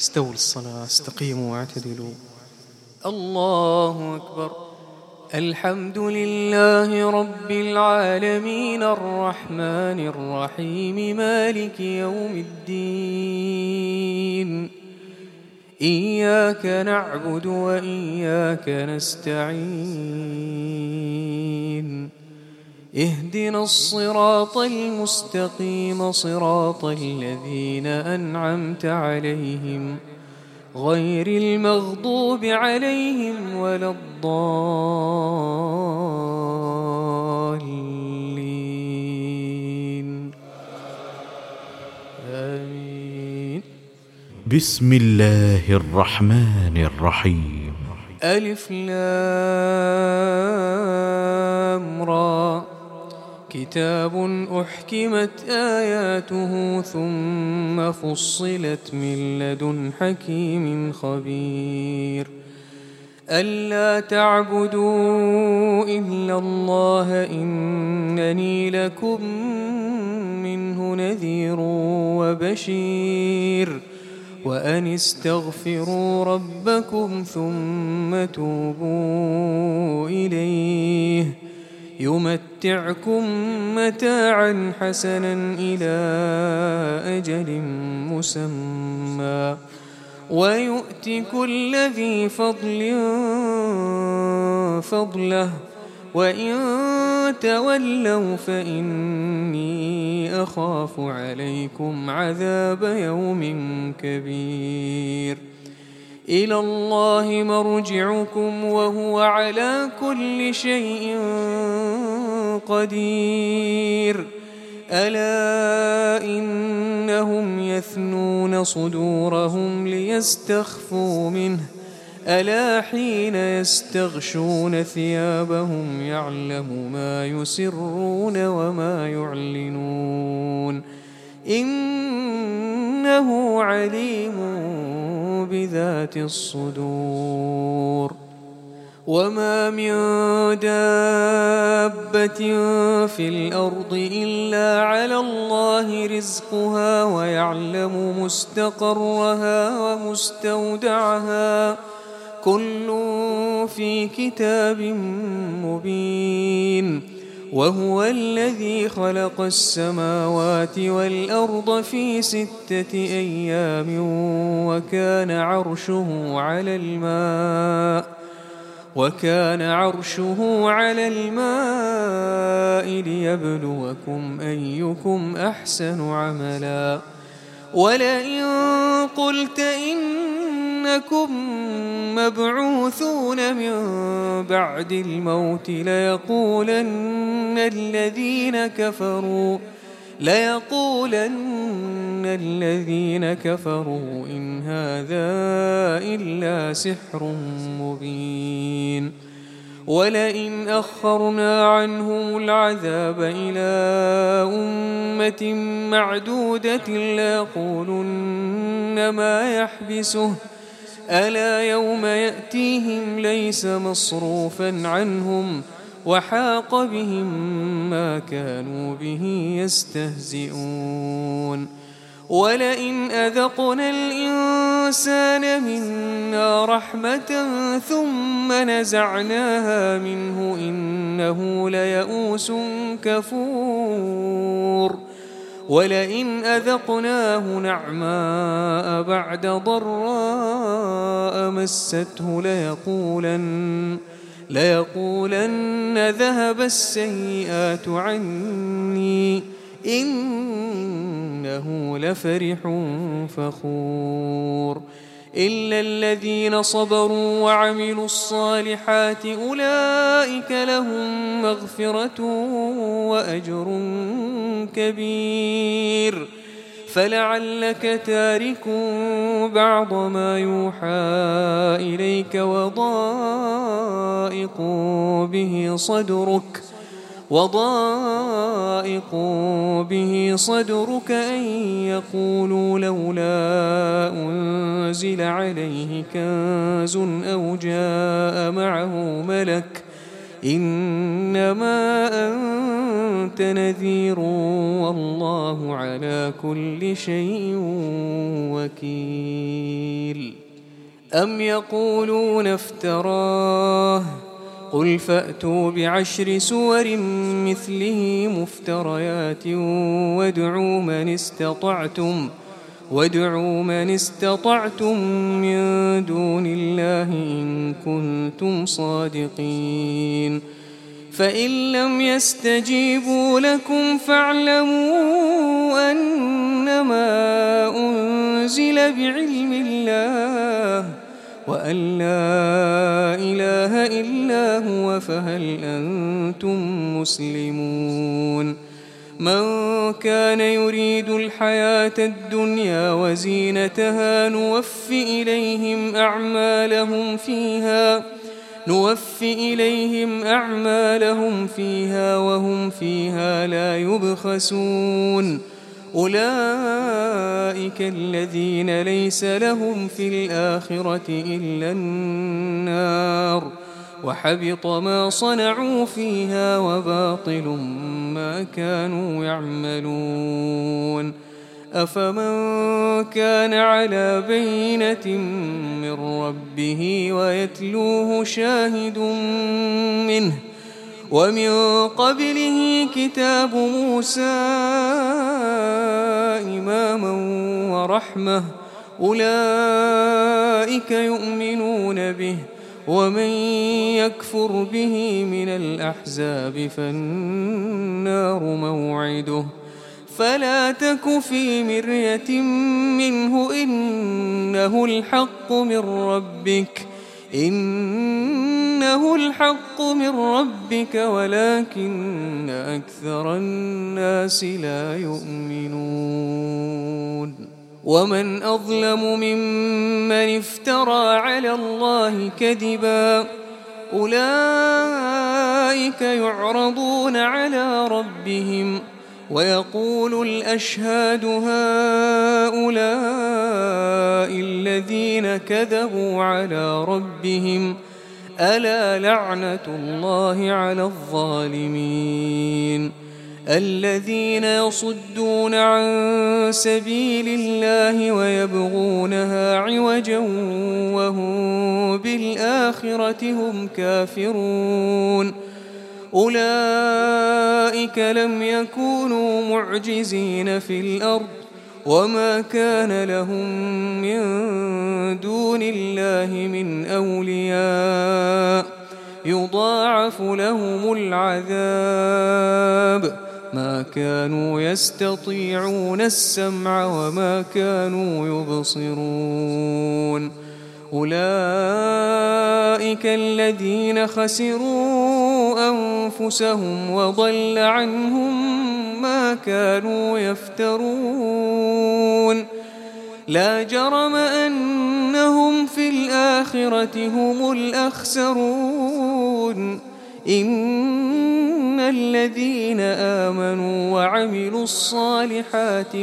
استووا للصلاة، استقيموا واعتدلوا. الله أكبر. الحمد لله رب العالمين الرحمن الرحيم مالك يوم الدين. إياك نعبد وإياك نستعين. اهدنا الصراط المستقيم صراط الذين أنعمت عليهم غير المغضوب عليهم ولا الضالين. آمين. بسم الله الرحمن الرحيم. ألف لام را. كتاب أحكمت آياته ثم فصلت من لدن حكيم خبير. ألا تعبدوا إلا الله إنني لكم منه نذير وبشير. وأن استغفروا ربكم ثم توبوا إليه يمتعكم متاعا حسنا إلى أجل مسمى ويؤت كل ذي فضل فضله وإن تولوا فإني أخاف عليكم عذاب يوم كبير. إلى الله مرجعكم وهو على كل شيء قدير. ألا إنهم يثنون صدورهم ليستخفوا منه ألا حين يستغشون ثيابهم يعلم ما يسرون وما يعلنون إنه عليم بذات الصدور. وما من دابة في الأرض إلا على الله رزقها ويعلم مستقرها ومستودعها كل في كتاب مبين. وهو الذي خلق السماوات والأرض في 6 أيام وكان عرشه على الماء ليبلوكم أيكم أحسن عملا. ولئن قلت إنكم مبعوثون من بعد الموت ليقولن الذين كفروا إن هذا إلا سحر مبين. ولئن أخرنا عنهم العذاب إلى أمة معدودة ليقولن ما يحبسه ألا يوم يأتيهم ليس مصروفا عنهم وحاق بهم ما كانوا به يستهزئون. ولئن أذقنا الإنسان منا رحمة ثم نزعناها منه إنه ليئوس كفور. ولئن أذقناه نعماء بعد ضراء مسته ليقولن ذهب السيئات عني إنه لفرح فخور. إلا الذين صبروا وعملوا الصالحات أولئك لهم مغفرة وأجر كبير. فلعلك تارك بعض ما يوحى إليك وضائق به صدرك أن يقولوا لولا أنزل عليه كنز أو جاء معه ملك إنما أنت نذير والله على كل شيء وكيل. أم يقولون افتراه قل فأتوا ب10 سور مثله مفتريات وادعوا من استطعتم من دون الله إن كنتم صادقين فإن لم يستجيبوا لكم فاعلموا أنما أنزل بعلم الله وأن لا إله إلا هو فهل أنتم مسلمون من كان يريد الحياة الدنيا وزينتها نوفي إليهم أعمالهم فيها وهم فيها لا يبخسون أولئك الذين ليس لهم في الآخرة إلا النار وحبط ما صنعوا فيها وباطل ما كانوا يعملون أفمن كان على بينة من ربه ويتلوه شاهد منه ومن قبله كتاب موسى إماما ورحمة أولئك يؤمنون به ومن يكفر به من الأحزاب فالنار موعده فلا تك في مرية منه إنه الحق من ربك ولكن أكثر الناس لا يؤمنون ومن أظلم ممن افترى على الله كذبا أولئك يعرضون على ربهم ويقول الأشهاد هؤلاء الذين كذبوا على ربهم ألا لعنة الله على الظالمين الذين يصدون عن سبيل الله ويبغونها عوجا وهم بالآخرة هم كافرون أولئك لم يكونوا معجزين في الأرض وما كان لهم من دون الله من أولياء يضاعف لهم العذاب ما كانوا يستطيعون السمع وما كانوا يبصرون أولئك الذين خسروا أنفسهم وضل عنهم ما كانوا يفترون لا جرم أنهم في الآخرة هم الأخسرون إن الذين آمنوا وعملوا الصالحات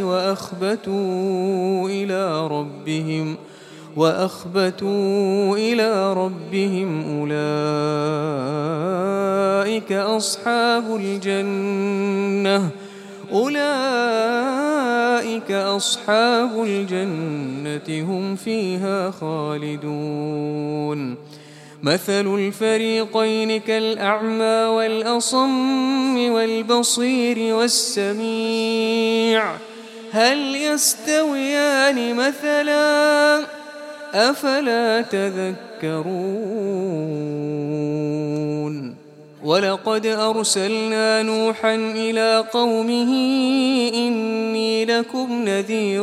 وأخبتوا إلى ربهم أولئك أصحاب الجنة هم فيها خالدون مثل الفريقين كالأعمى والأصم والبصير والسميع هل يستويان مثلا أفلا تذكرون ولقد أرسلنا نوحا إلى قومه إني لكم نذير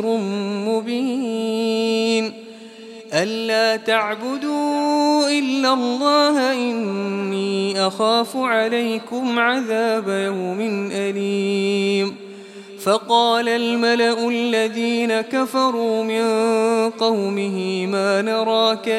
مبين ألا تعبدوا إلا الله إني أخاف عليكم عذاب يوم أليم فقال الملأ الذين كفروا من قومه ما نراك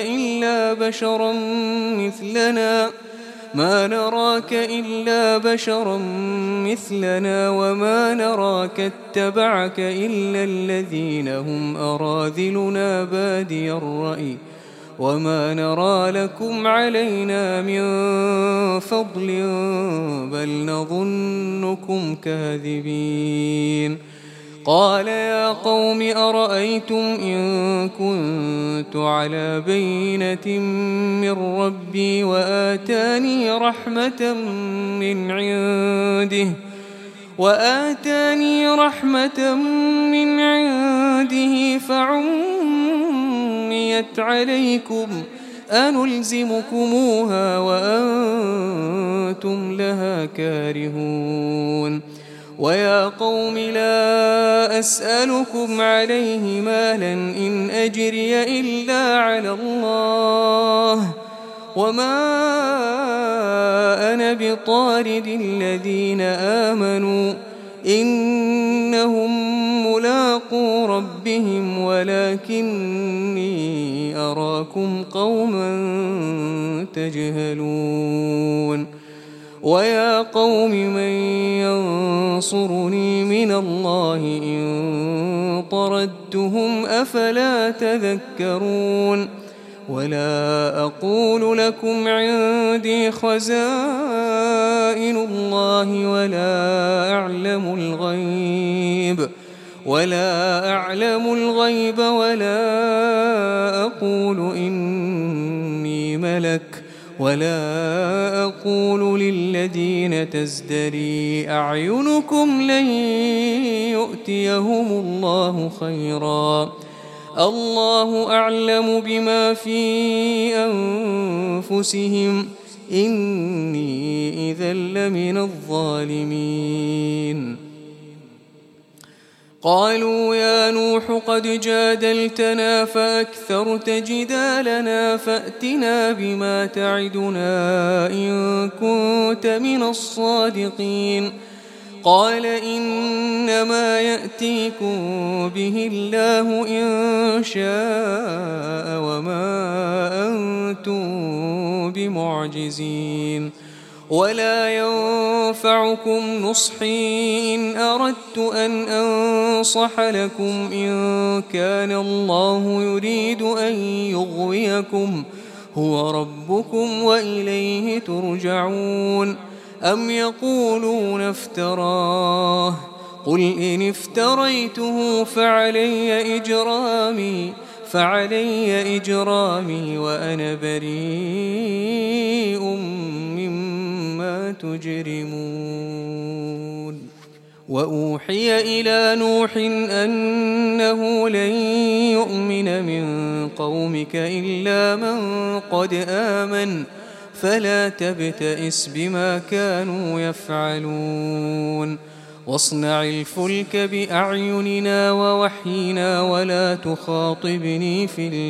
إلا بشرا مثلنا وما نراك اتبعك إلا الذين هم أراذلنا بادي الرأي وما نرى لكم علينا من فضل بل نظنكم كاذبين قال يا قوم أرأيتم إن كنت على بينة من ربي وآتاني رحمة من عنده فعميت عليكم أنلزمكموها وأنتم لها كارهون ويا قوم لا أسألكم عليه مالا إن أجري إلا على الله وما أنا بطارد الذين آمنوا إنهم ملاقو ربهم ولكني أراكم قوما تجهلون ويا قوم من ينصرني من الله إن طردتهم أفلا تذكرون ولا أقول لكم عندي خزائن الله ولا أعلم الغيب ولا أقول إني ملك ولا أقول للذين تزدري أعينكم لن يؤتيهم الله خيرا الله أعلم بما في أنفسهم إني إذا لمن الظالمين قالوا يا نوح قد جادلتنا فأكثرت جدالنا فأتنا بما تعدنا إن كنت من الصادقين قال إنما يأتيكم به الله إن شاء وما أنتم بمعجزين ولا ينفعكم نصحي إن أردت أن أنصح لكم إن كان الله يريد أن يغويكم هو ربكم وإليه ترجعون أم يقولون افتراه قل إن افتريته فعلي إجرامي وأنا بريء مما تجرمون وأوحي إلى نوح أنه لن يؤمن من قومك إلا من قد آمن فلا تبتئس بما كانوا يفعلون واصنع الفلك بأعيننا ووحينا ولا تخاطبني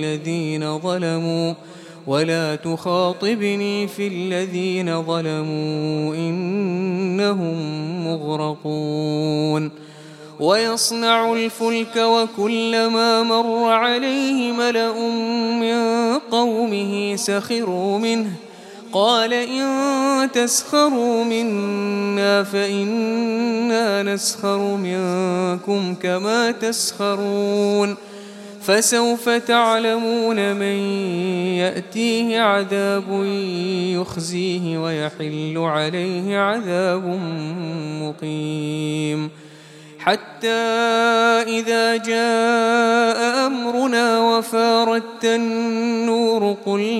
في الذين ظلموا إنهم مغرقون ويصنع الفلك وكلما مر عليه ملأ من قومه سخروا منه قال إن تسخروا منا فإنا نسخر منكم كما تسخرون فسوف تعلمون من يأتيه عذاب يخزيه ويحل عليه عذاب مقيم حتى إذا جاء أمرنا وفارت النور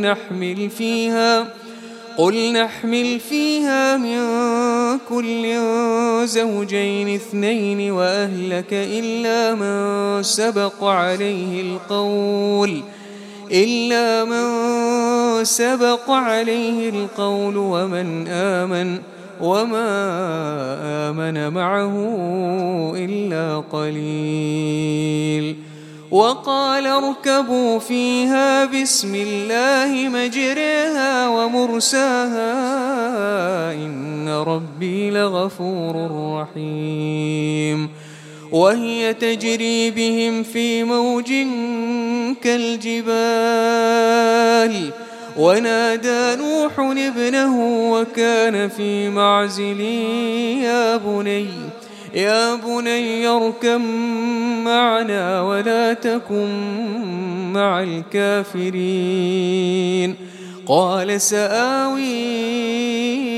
قل نحمل فيها من كل زوجين اثنين وأهلك إلا من سبق عليه القول ومن آمن وما آمن معه إلا قليل وقال اركبوا فيها بسم الله مجريها ومرساها إن ربي لغفور رحيم وهي تجري بهم في موج كالجبال ونادى نوح ابنه وكان في معزل يا بني اركب معنا ولا تكن مع الكافرين قال سآوي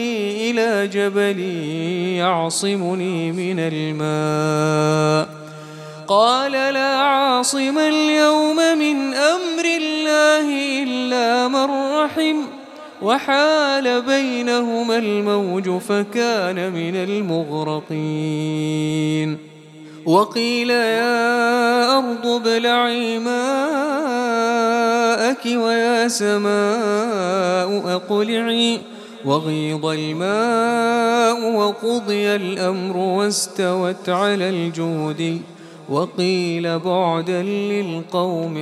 إلى جبل يعصمني من الماء قال لا عاصم اليوم من أمر الله إلا من رحم وحال بينهما الموج فكان من المغرقين وقيل يا أرض ابلعي ماءك ويا سماء أقلعي وغيض الماء وقضي الأمر واستوت على الجود وقيل بعدا للقوم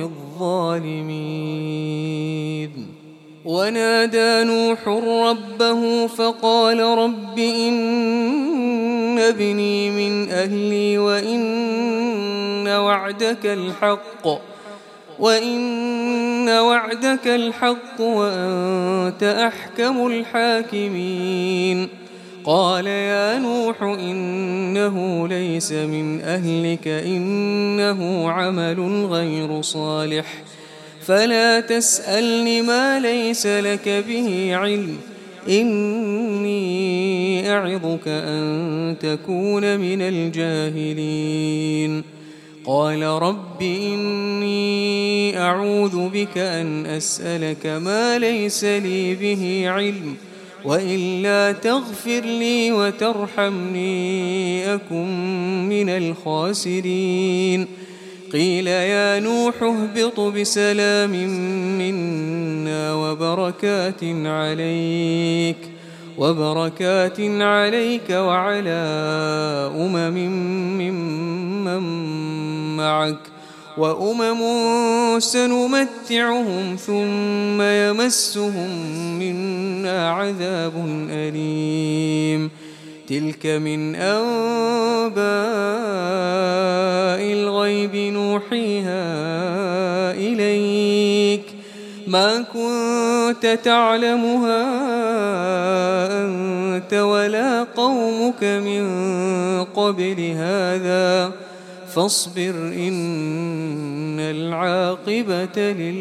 الظالمين ونادى نوح ربه فقال رب إن ابني من أهلي وإن وعدك الحق وأنت أحكم الحاكمين قال يا نوح إنه ليس من أهلك إنه عمل غير صالح فلا تسألني ما ليس لك به علم إني أعظك أن تكون من الجاهلين قال رب إني أعوذ بك أن أسألك ما ليس لي به علم وإلا تغفر لي وترحمني أكن من الخاسرين قيل يا نوح اهبط بسلام منا وبركات عليك وعلى ممن معك وأمم سنمتعهم ثم يمسهم منا عذاب أليم تلك من أنباء الغيب نوحيها إليك ما كنت تعلمها أنت ولا قومك من قبل هذا فاصبر إن العاقبة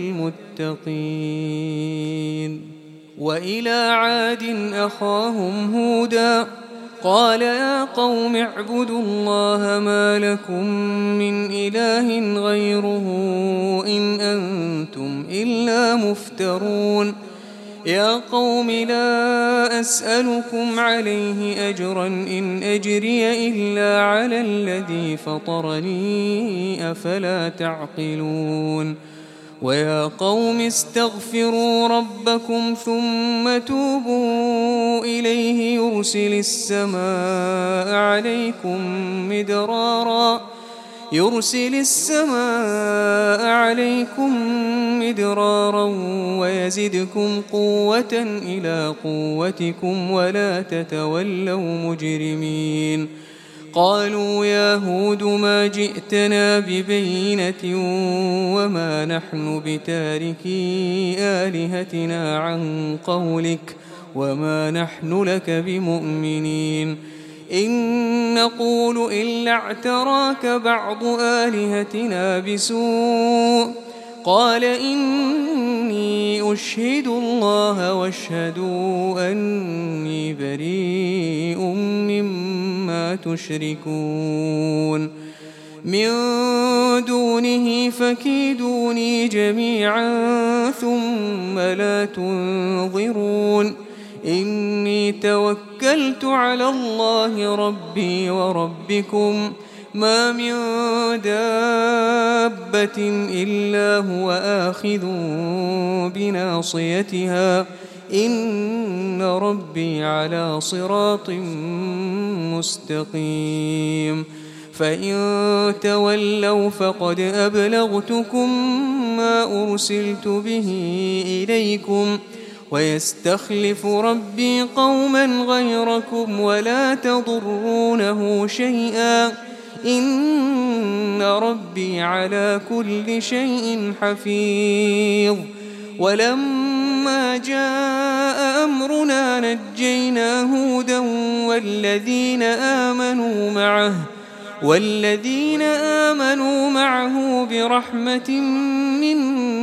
للمتقين وإلى عاد أخاهم هودا قال يا قوم اعبدوا الله ما لكم من إله غيره إن أنتم إلا مفترون يا قوم لا أسألكم عليه أجرا إن أجري إلا على الذي فطرني أفلا تعقلون ويا قوم استغفروا ربكم ثم توبوا إليه يرسل السماء عليكم مدرارا ويزدكم قوة إلى قوتكم ولا تتولوا مجرمين قالوا يا هود ما جئتنا ببينة وما نحن بتاركي آلهتنا عن قولك وما نحن لك بمؤمنين إن نقول إلا اعتراك بعض آلهتنا بسوء قال إني أشهد الله واشهدوا أني بريء مما تشركون من دونه فكيدوني جميعا ثم لا تنظرون إني توكلت على الله ربي وربكم ما من دابة إلا هو آخذ بناصيتها إن ربي على صراط مستقيم فإن تولوا فقد أبلغتكم ما أرسلت به إليكم ويستخلف ربي قوما غيركم ولا تضرونه شيئا إن ربي على كل شيء حفيظ ولما جاء أمرنا نجينا هودا والذين آمنوا معه برحمة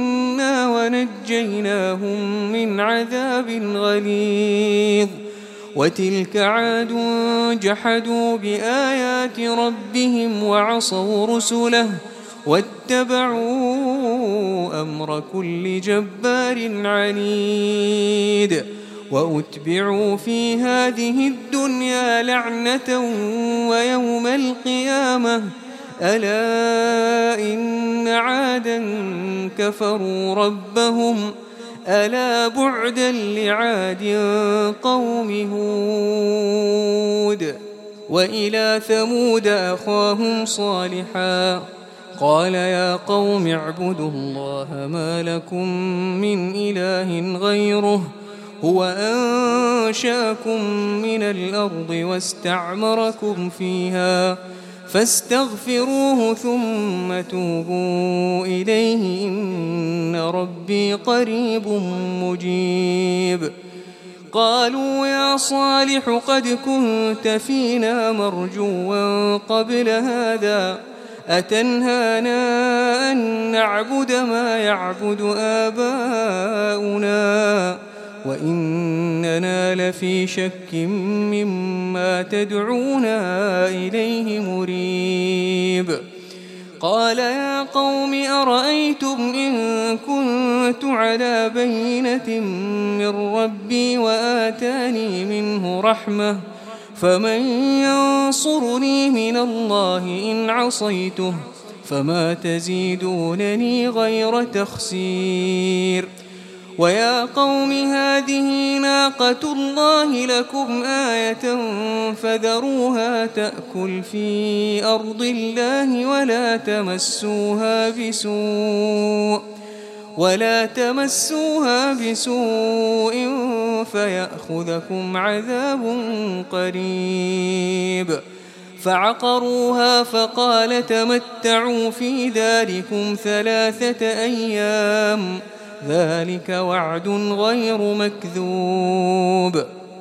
منا ونجيناهم من عذاب غليظ وتلك عاد جحدوا بآيات ربهم وعصوا رسله واتبعوا أمر كل جبار عنيد وأتبعوا في هذه الدنيا لعنة ويوم القيامة ألا إن عادا كفروا ربهم ألا بعدا لعاد قوم هود وإلى ثمود أخاهم صالحا قال يا قوم اعبدوا الله ما لكم من إله غيره هو أنشأكم من الأرض واستعمركم فيها فاستغفروه ثم توبوا إليه إن ربي قريب مجيب قالوا يا صالح قد كنت فينا مرجوا قبل هذا أتنهانا أن نعبد ما يعبد آباؤنا وإننا لفي شك مما تدعونا إليه مريب قال يا قوم أرأيتم إن كنت على بينة من ربي وآتاني منه رحمة فمن ينصرني من الله إن عصيته فما تزيدونني غير تخسير ويا قوم هذه ناقة الله لكم آية فذروها تأكل في أرض الله ولا تمسوها بسوء فيأخذكم عذاب قريب فعقروها فقال تمتعوا في داركم 3 أيام ذلك وعد غير مكذوب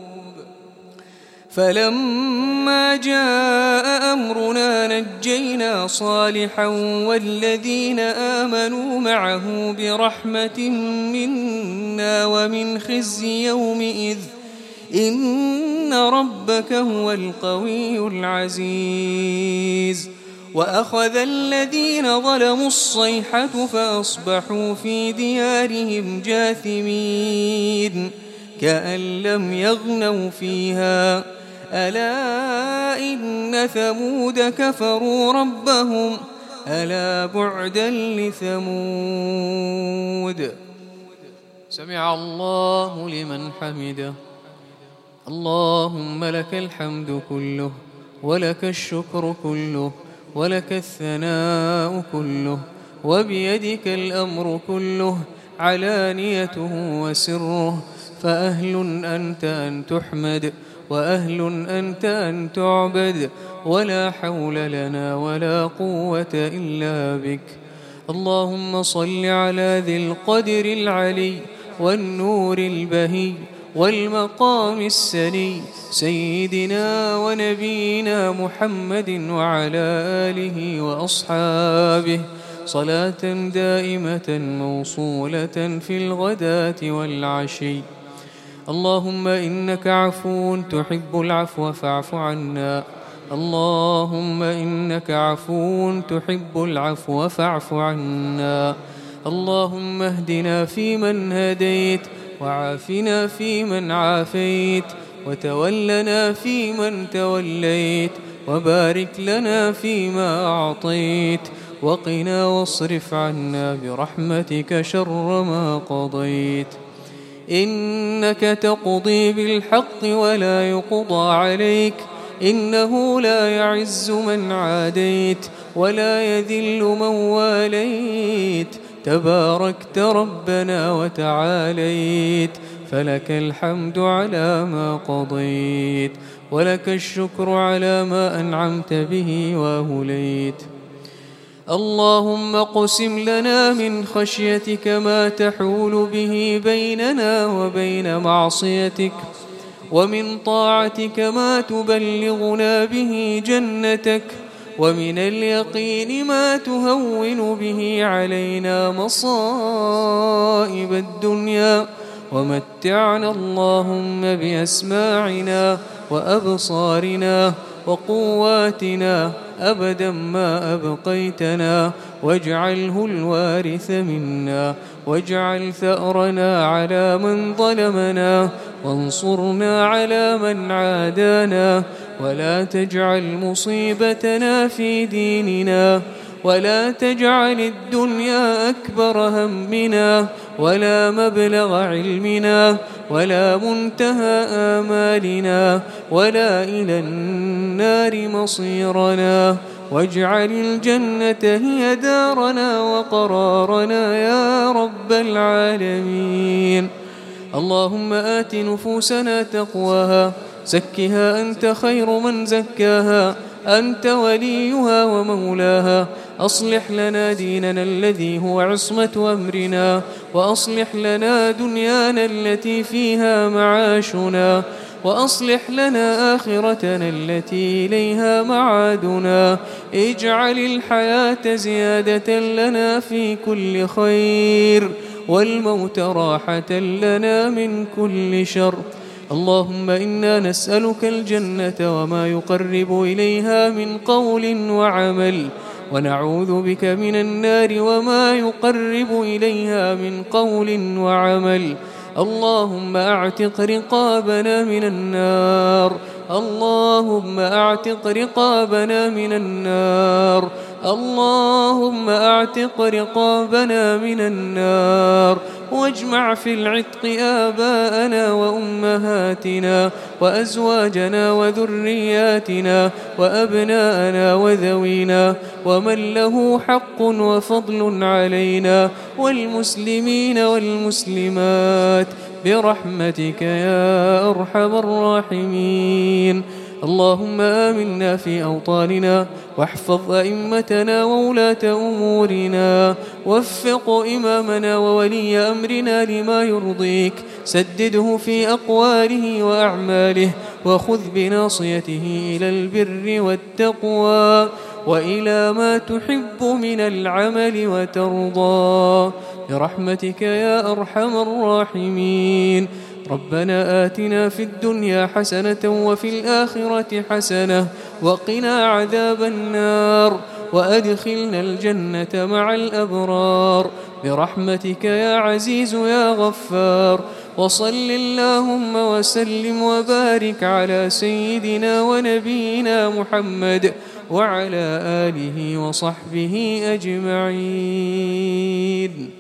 فلما جاء أمرنا نجينا صالحا والذين آمنوا معه برحمة منا ومن خزي يومئذ إن ربك هو القوي العزيز وأخذ الذين ظلموا الصيحة فأصبحوا في ديارهم جاثمين كأن لم يغنوا فيها ألا إن ثمود كفروا ربهم ألا بعدا لثمود سمع الله لمن حمده اللهم لك الحمد كله ولك الشكر كله ولك الثناء كله وبيدك الأمر كله علانيته وسره فأهل أنت أن تحمد وأهل أنت أن تعبد ولا حول لنا ولا قوة إلا بك اللهم صل على ذي القدر العلي والنور البهي والمقام السني سيدنا ونبينا محمد وعلى آله وأصحابه صلاة دائمة موصولة في الغداة والعشي اللهم إنك عفو تحب العفو فاعف عنا اللهم إنك عفو تحب العفو فاعف عنا اللهم اهدنا فيمن هديت وعافنا فيمن عافيت وتولنا فيمن توليت وبارك لنا فيما أعطيت وقنا واصرف عنا برحمتك شر ما قضيت إنك تقضي بالحق ولا يقضى عليك إنه لا يعز من عاديت ولا يذل من واليت تباركت ربنا وتعاليت فلك الحمد على ما قضيت ولك الشكر على ما أنعمت به وأهليت اللهم اقسم لنا من خشيتك ما تحول به بيننا وبين معصيتك ومن طاعتك ما تبلغنا به جنتك ومن اليقين ما تهون به علينا مصائب الدنيا ومتعنا اللهم بأسماعنا وأبصارنا وقواتنا أبدا ما أبقيتنا، واجعله الوارث منا، واجعل ثأرنا على من ظلمنا، وانصرنا على من عادانا، ولا تجعل مصيبتنا في ديننا، ولا تجعل الدنيا أكبر همنا ولا مبلغ علمنا ولا منتهى آمالنا ولا إلى النار مصيرنا، واجعل الجنة هي دارنا وقرارنا يا رب العالمين. اللهم آت نفوسنا تقواها، زكها أنت خير من زكاها، أنت وليها ومولاها. أصلح لنا ديننا الذي هو عصمة أمرنا، وأصلح لنا دنيانا التي فيها معاشنا، وأصلح لنا آخرتنا التي إليها معادنا. اجعل الحياة زيادة لنا في كل خير، والموت راحة لنا من كل شر. اللهم إنا نسألك الجنة وما يقرب إليها من قول وعمل، ونعوذ بك من النار وما يقرب إليها من قول وعمل. اللهم أعتق رقابنا من النار، اللهم أعتق رقابنا من النار، اللهم أعتق رقابنا من النار، واجمع في العتق آباءنا وأمهاتنا وأزواجنا وذرياتنا وأبناءنا وذوينا ومن له حق وفضل علينا والمسلمين والمسلمات برحمتك يا أرحم الراحمين. اللهم آمنا في أوطاننا، واحفظ أئمتنا وولاة أمورنا، وفق إمامنا وولي أمرنا لما يرضيك، سدده في أقواله وأعماله، وخذ بناصيته إلى البر والتقوى وإلى ما تحب من العمل وترضى برحمتك يا أرحم الراحمين. ربنا آتنا في الدنيا حسنة وفي الآخرة حسنة وقنا عذاب النار، وأدخلنا الجنة مع الأبرار برحمتك يا عزيز يا غفار. وصل اللهم وسلم وبارك على سيدنا ونبينا محمد وعلى آله وصحبه أجمعين.